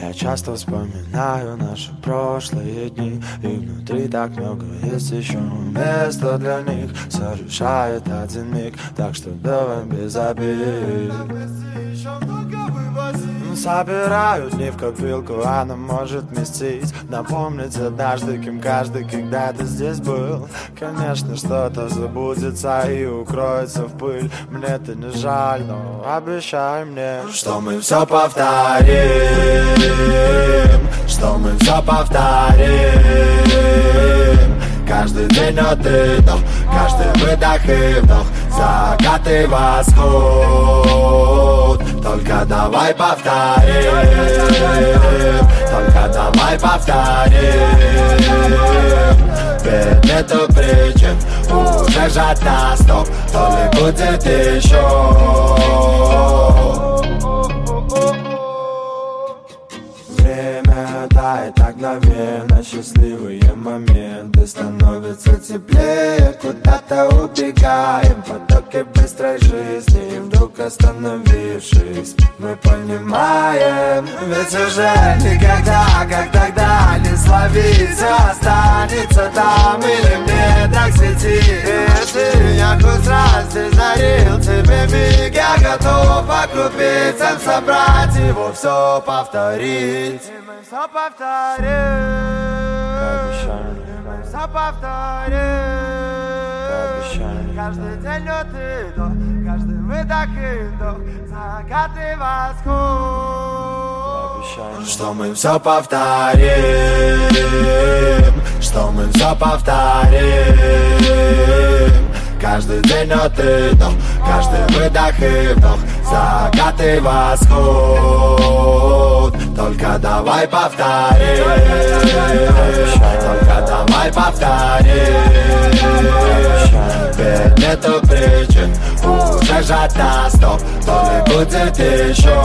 Я часто вспоминаю наши прошлые дни, и внутри так много есть еще места для них. Все решает один миг, так что давай без обид. Собираю дни в копилку, она может вместить. Напомнить однажды, кем каждый когда-то здесь был. Конечно, что-то забудется и укроется в пыль. Мне-то не жаль, но обещай мне, что мы все повторим, что мы все повторим. Каждый день от и до, каждый выдох и вдох, закат и восход. Только давай повторим, только давай повторим. Ведь нету причин удержать нас, стоп, то ли будет еще. Время тает так мгновенно, счастливые моменты становятся теплее, куда-то убегаем, потоки быстрой жизни. И вдруг остановившись, мы понимаем, ведь уже никогда, как тогда, не словиться останется там или мне так сети. Если я хоть раз здесь дарил тебе миг, я готов по крупицам собрать его, все повторить. И мы все повторим, мы все повторим. Каждый день от и до, каждый выдох и вдох, закат и восход. Что мы все повторим, что мы все повторим. Каждый день от и до, каждый выдох и вдох, закат и восход. Только давай повторим, только давай повторим. Ведь нету причин удержать нас, стоп, то ли будет еще.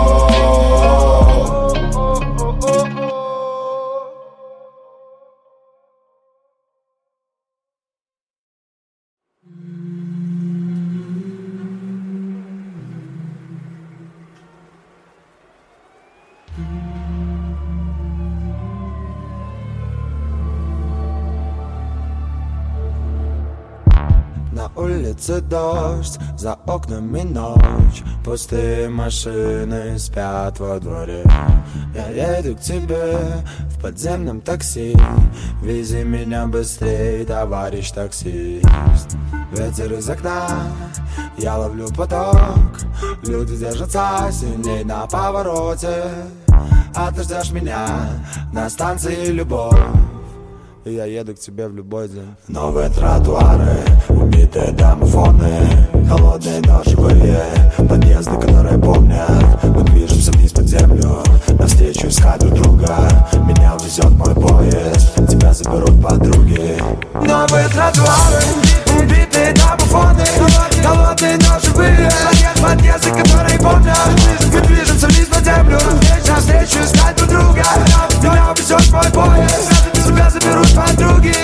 На улице дождь, за окнами ночь, пустые машины спят во дворе. Я еду к тебе в подземном такси, вези меня быстрей, товарищ таксист. Ветер из окна, я ловлю поток, люди держатся сильней на повороте. А ты ждешь меня на станции «Любовь», и я еду к тебе в любой день. Новые тротуары, убитые домофоны, холодные ножевые подъезды, которые помнят. Мы движемся вниз под землю, навстречу искать друг друга. Меня везет мой поезд, тебя заберут подруги. Новые тротуары, убитые домофоны, холодные ножевые подъезды, которые помнят. Мы движемся вниз под землю, навстречу искать друг друга. Меня везет мой поезд, тебя заберут подруги.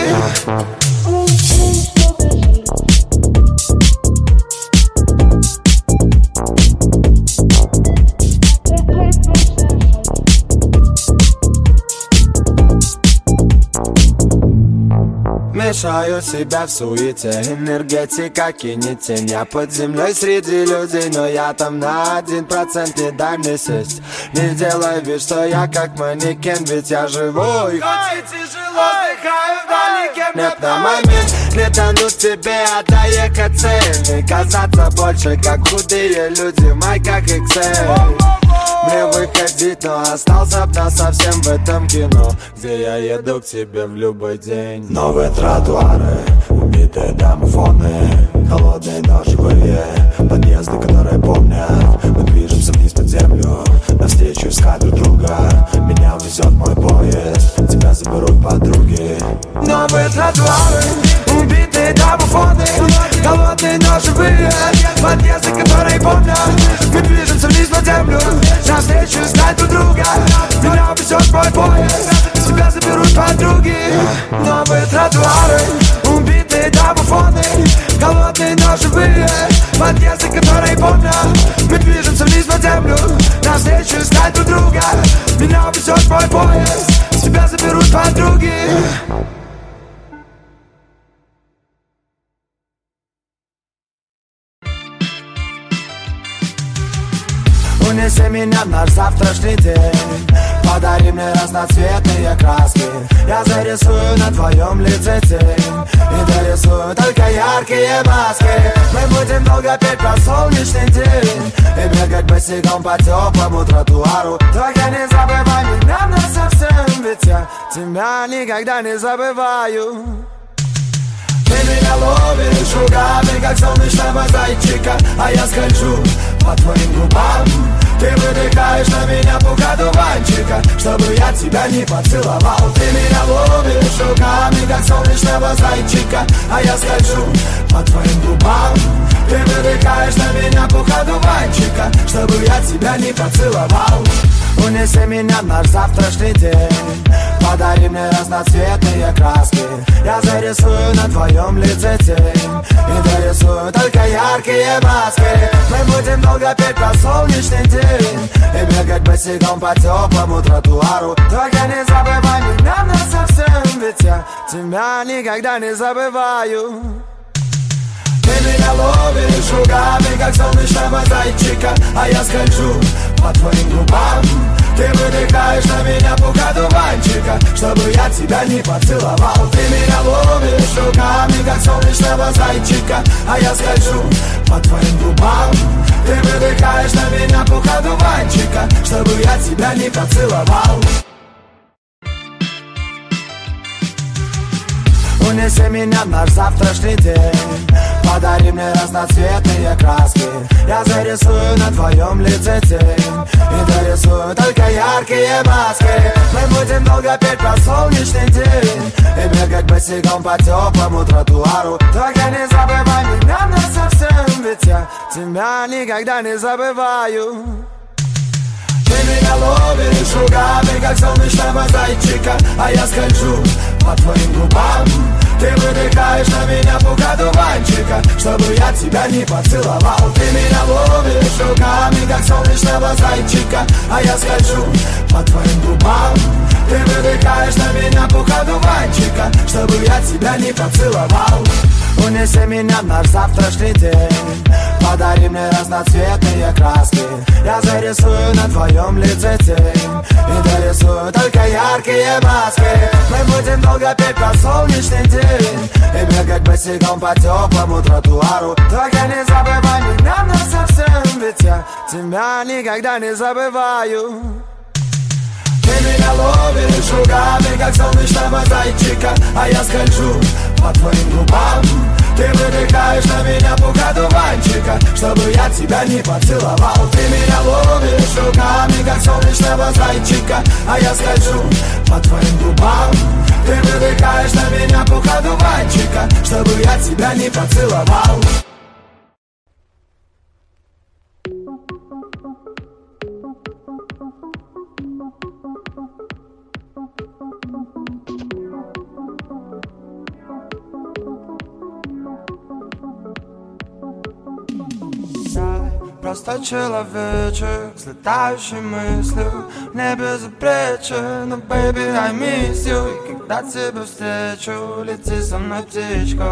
Мешаю себя в суете, энергетика кинет тень. Я под землей среди людей, но я там на 1%. Не дай мне сесть, не делай вид, что я как манекен, ведь я живой. Хоть и тяжело, вдыхаю вдалеке. Нет на момент, не тянут тебе, а доехать цель. Казаться больше, как худые люди в майках XL. Мне выходить, но остался б насовсем в этом кино, где я еду к тебе в любой день. Новые тротуары, убитые домофоны, холодные ножевые подъезды, которые помнят. Мы движемся вниз под землю, навстречу искать друг друга. Меня везет мой поезд, тебя заберут подруги. Новые тротуары, убитые домофоны, холодные ножевые подъезды, которые помнят. Мы движемся вниз под землю, навстречу искать друг друга. Меня везет мой поезд, тебя заберут подруги. Новые тротуары, убитые домофоны, холодные ножевые подъезды, которые помнят. Мы движемся вниз под землю, навстречу искать друг друга. Меня увезет мой поезд, тебя заберут подруги. Унеси меня в наш завтрашний день, подари мне разноцветные краски. Я зарисую на твоем лице тень и дорисую только яркие маски. Мы будем долго петь про солнечный день и бегать босиком по теплому тротуару. Только не забывай меня насовсем, ведь я тебя никогда не забываю. Ты меня ловишь руками, как солнечного зайчика, а я скольжу по твоим губам. Ты выдыхаешь на меня пух одуванчика, чтобы я тебя не поцеловал. Ты меня ловишь руками, как солнечного зайчика, а я скольжу по твоим губам. Ты выдыхаешь на меня пух одуванчика, чтобы я тебя не поцеловал. Унеси меня в наш завтрашний день, подари мне разноцветные краски. Я зарисую на твоем лице тень и дорисую только яркие маски. Мы будем долго петь про солнечный день и бегать босиком по теплому тротуару. Только не забывай меня насовсем, ведь я тебя никогда не забываю. Ты меня ловишь руками, как солнечного зайчика, а я скольжу по твоим губам. Ты выдыхаешь на меня пух одуванчика, чтобы я тебя не поцеловал. Ты меня ловишь руками, как солнечного зайчика, а я скольжу по твоим губам. Ты выдыхаешь на меня пух одуванчика, чтобы я тебя не поцеловал. Унеси меня в наш завтрашний день, подари мне разноцветные краски. Я зарисую на твоем лице тень и дорисую только яркие маски. Мы будем долго петь про солнечный день и бегать босиком по теплому тротуару. Только не забывай меня насовсем, ведь я тебя никогда не забываю. Ты меня ловишь руками, как солнечного зайчика, а я скольжу по твоим губам. Ты выдыхаешь на меня пух одуванчика, чтобы я тебя не поцеловал. Ты меня ловишь руками, как солнечного зайчика, а я скольжу по твоим губам. Ты выдыхаешь на меня пух одуванчика, чтобы я тебя не поцеловал. Унеси меня в наш завтрашний день, подари мне разноцветные краски. Я зарисую на твоем лице тень и дорисую только яркие маски. Мы будем долго петь про солнечный день и бегать босиком по теплому тротуару. Только не забывай меня насовсем, ведь я тебя никогда не забываю. Ты меня ловишь руками, как солнечного зайчика, а я скольжу по твоим губам. Ты выдыхаешь на меня пух одуванчика, чтобы я тебя не поцеловал. Ты меня ловишь руками, как солнечного зайчика, а я скольжу по твоим губам. Ты выдыхаешь на меня пух одуванчика, чтобы я тебя не поцеловал. Просто человечек с летающей мыслью, мне безупречен, но baby I miss you. И когда тебя встречу, лети со мной птичку.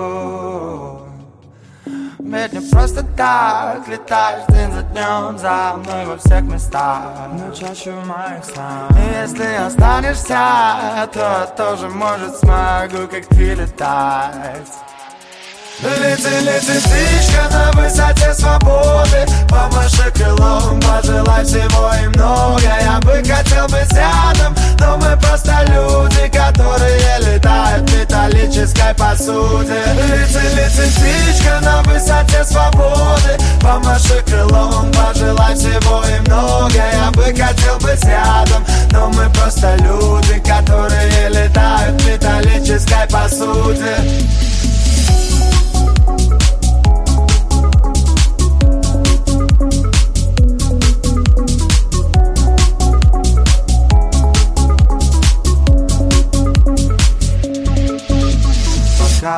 Ведь не просто так летаешь день за днем за мной во всех местах, но чаще в моих снах. И если останешься, то я тоже, может, смогу, как ты, летать. Лети, лети, птичка на высоте свободы, помаши крылом, пожелай всего и много. Я бы хотел быть рядом, но мы просто люди, которые летают в металлической посуде. Лети, лети, птичка на высоте свободы, помаши крылом, пожелай всего и много. Я бы хотел быть рядом, но мы просто люди, которые летают в металлической посуде.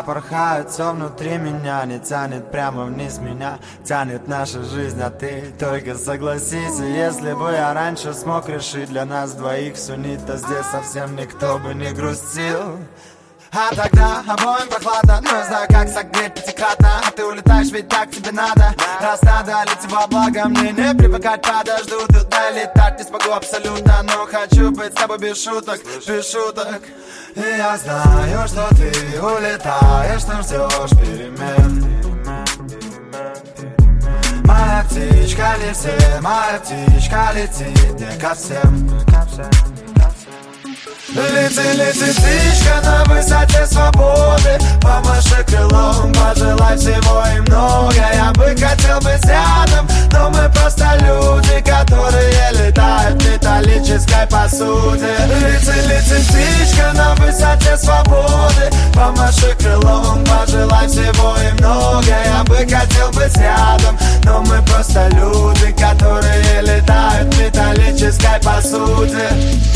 порхают все внутри меня. Не тянет прямо вниз меня, тянет наша жизнь, а ты только согласись. И если бы я раньше смог решить для нас двоих всю нить, то здесь совсем никто бы не грустил. А тогда обоим прохладно, но я знаю, как согреть пятикратно. А ты улетаешь, ведь так тебе надо. Раз надо, лети во благо, мне не привыкать, подожду. Туда летать не смогу абсолютно, но хочу быть с тобой без шуток, без шуток. И я знаю, что ты улетаешь, но ждешь перемен. Моя птичка летит, моя птичка летит не ко всем. Лети, лети, птичка на высоте свободы. Помаши крылом, пожелай всего и много. Я бы хотел быть рядом, но мы просто люди, которые летают в металлической посуде. Лети, лети, птичка на высоте свободы. Помаши крылом, пожелай всего и много. Я бы хотел быть рядом, но мы просто люди, которые летают в металлической посуде.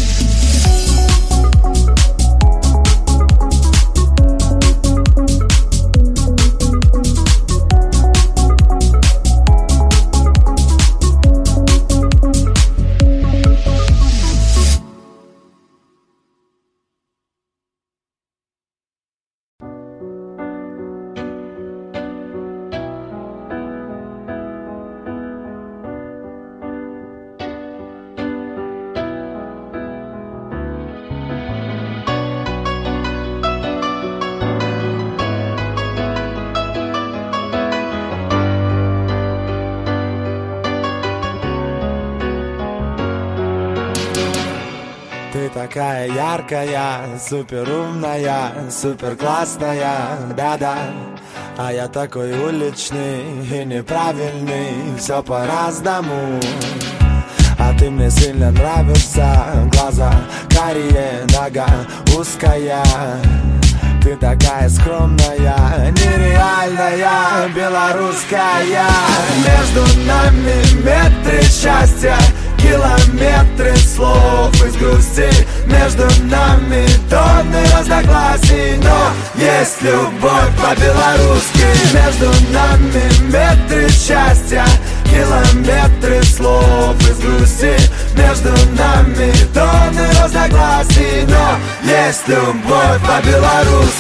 Ты такая яркая, супер умная, супер классная, да-да. А я такой уличный и неправильный, все по-разному. А ты мне сильно нравишься, глаза карие, нога узкая. Ты такая скромная, нереальная, белорусская. Между нами метры счастья, километры слов из грусти. Между нами тонны разногласий, но есть любовь по-белорусски. Между нами метры счастья, километры слов из грусти. Между нами тонны разногласий, но есть любовь по-белорусски.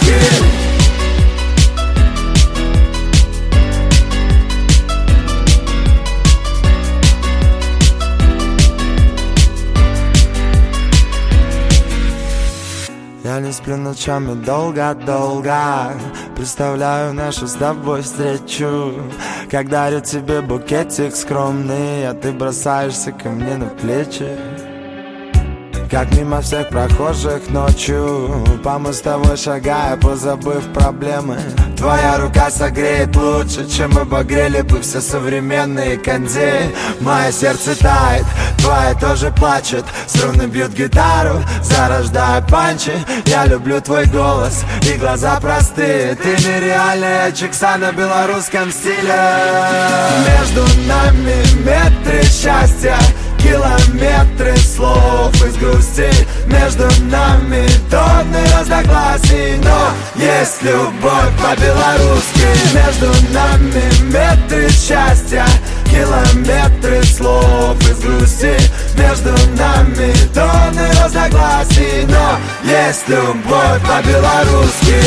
Я не сплю ночами долго-долго, представляю нашу с тобой встречу. Как дарю тебе букетик скромный, а ты бросаешься ко мне на плечи. Как мимо всех прохожих ночью, по мостовой шагая, позабыв проблемы. Твоя рука согреет лучше, чем обогрели бы все современные кондеи. Мое сердце тает, твое тоже плачет. Струны бьют гитару, зарождая панчи. Я люблю твой голос и глаза простые. Ты нереальная чикса на белорусском стиле. Между нами метры счастья, километры слов из грусти. Между нами тонны разногласий, но есть любовь по-белорусски. Между нами метры счастья, километры слов из грусти. Между нами тонны разногласий, но есть любовь по-белорусски.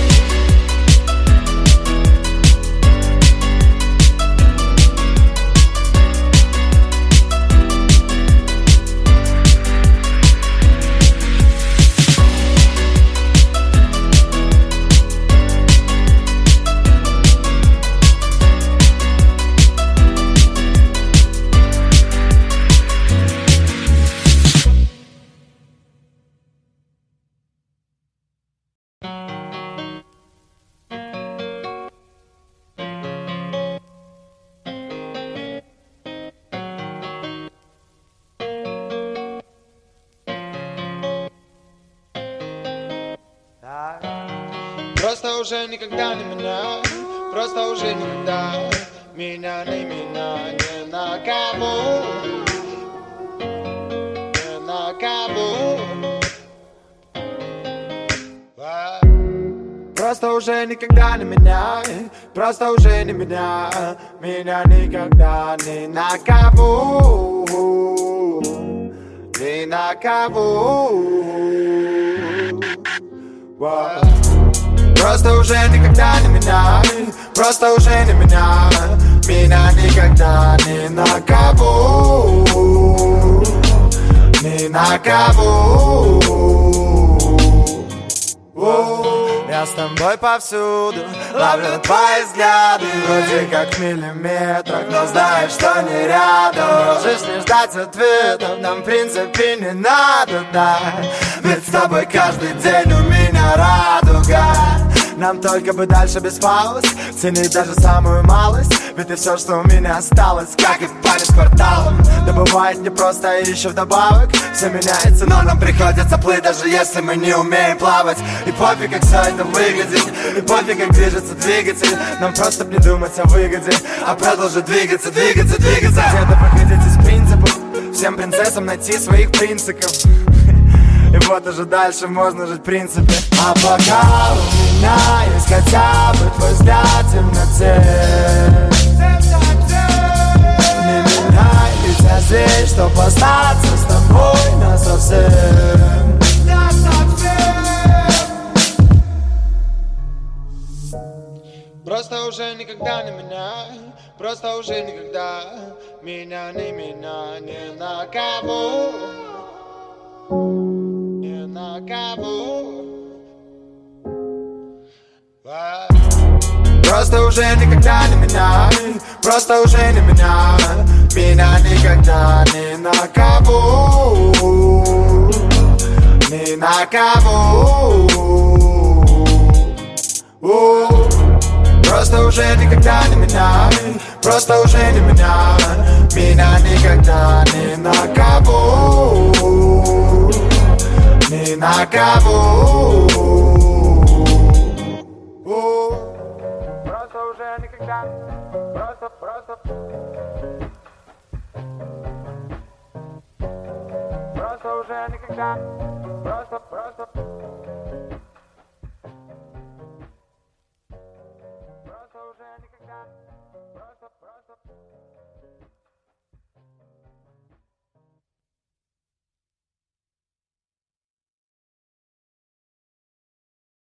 Просто уже никогда не меня, просто уже никогда меня не на кого, не на кого. Просто уже никогда не меняй, просто уже не меняй меня никогда ни на кого, ни на кого. Просто уже никогда не меняй, просто уже не меняй меня никогда ни на кого, ни на кого. Я с тобой повсюду, ловлю твои взгляды, вроде как в миллиметрах, но знаешь, что не рядом. Можешь не ждать ответов, нам в принципе не надо, да. Ведь с тобой каждый день у меня радуга. Нам только бы дальше без пауз ценить даже самую малость. Ведь ты все, что у меня осталось, как и память кварталом. Да бывает не просто, и еще вдобавок все меняется, но нам приходится плыть, даже если мы не умеем плавать. И пофиг, как все это выглядит, и пофиг, как движется двигатель. Нам просто б не думать о выгоде, а продолжить двигаться, двигаться, двигаться. Где-то выходить из принципов, всем принцессам найти своих принципов. И вот уже дальше можно жить в принципе. А пока у меня есть хотя бы твой взгляд в темноте, не меняй, ведь я здесь, чтоб остаться с тобой насовсем. Просто уже никогда не меняй, просто уже никогда меня не меняй ни на кого, ни на кого. Просто уже никогда не меняй, просто уже не меняй меня никогда ни на кого, ни на кого. Просто уже никогда не меняй, просто уже не меняй меня никогда ни на кого, ни на кого. Просто уже никогда, просто уже никогда, просто уже никогда.